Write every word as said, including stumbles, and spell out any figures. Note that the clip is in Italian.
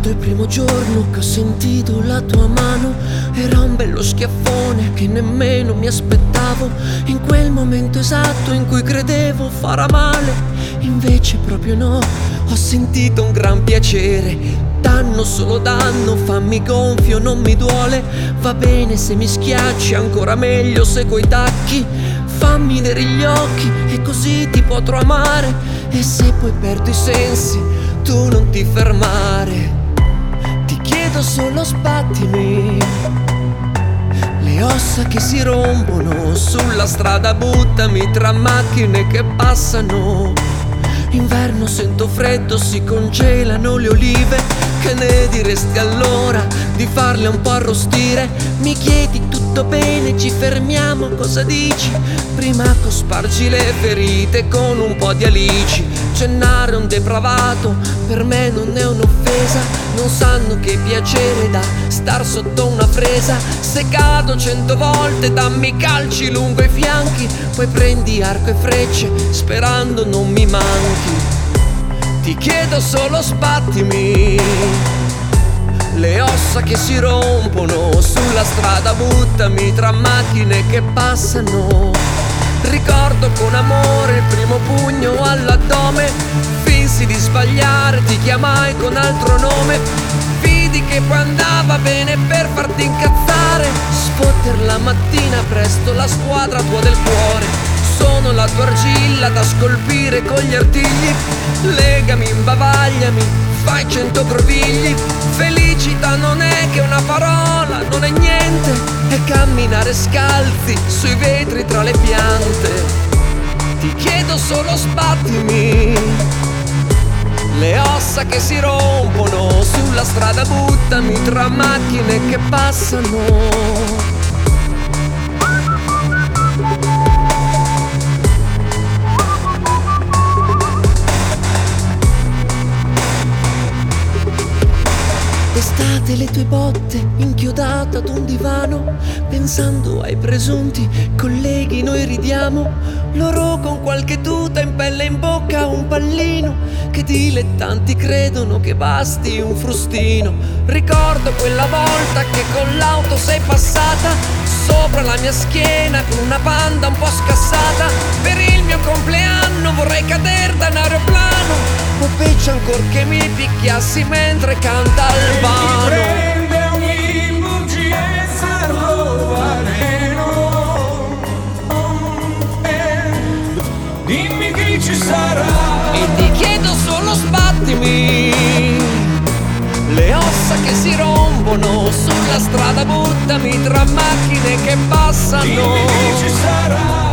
Ricordo il primo giorno che ho sentito la tua mano. Era un bello schiaffone che nemmeno mi aspettavo. In quel momento esatto in cui credevo farà male, invece proprio no. Ho sentito un gran piacere. Danno solo danno, fammi gonfio, non mi duole. Va bene se mi schiacci, ancora meglio se coi tacchi. Fammi vedere gli occhi e così ti potrò amare. E se poi perdo i sensi, tu non ti fermare. Ti chiedo solo sbattimi le ossa che si rompono sulla strada, buttami tra macchine che passano. Inverno sento freddo, si congelano le olive. Che ne diresti allora di farle un po' arrostire? Mi chiedi tutto bene, ci fermiamo, cosa dici? Prima che spargi le ferite con un po' di alici. Cennare un depravato per me non è un'offesa. Non sanno che piacere dà star sotto una fresa. Se cado cento volte dammi calci lungo i fianchi. Poi prendi arco e frecce sperando non mi manchi. Ti chiedo solo sbattimi le ossa che si rompono sulla strada, buttami tra macchine che passano. Ricordo con amore il primo pugno all'addome. Finsi di sbagliare, ti chiamai con altro nome. Vidi che poi andava bene per farti incazzare. Sfotter la mattina presto la squadra tua del cuore. Sono la tua argilla da scolpire con gli artigli. Legami, imbavagliami, fai cento grovigli. Felicità non è che una parola, non è niente. È camminare scalzi sui vetri tra le piante. Ti chiedo solo sbattimi le ossa che si rompono sulla strada, buttami tra macchine che passano. Estate le tue botte inchiodata ad un divano. Pensando ai presunti colleghi noi ridiamo. Loro con qualche tuta in pelle in bocca un pallino. Che dilettanti credono che basti un frustino. Ricordo quella volta che con l'auto sei passata sopra la mia schiena con una banda un po' scassata. Per il mio compleanno vorrei cadere da un aeroplano. O peggio ancor che mi picchiassi mentre canta Albano. Prende ogni bugia e sarò areno. Eh, dimmi chi ci sarà. E ti chiedo solo sbattimi le ossa che si rompono sulla strada, buttami tra macchine che passano. Dimmi chi ci sarà.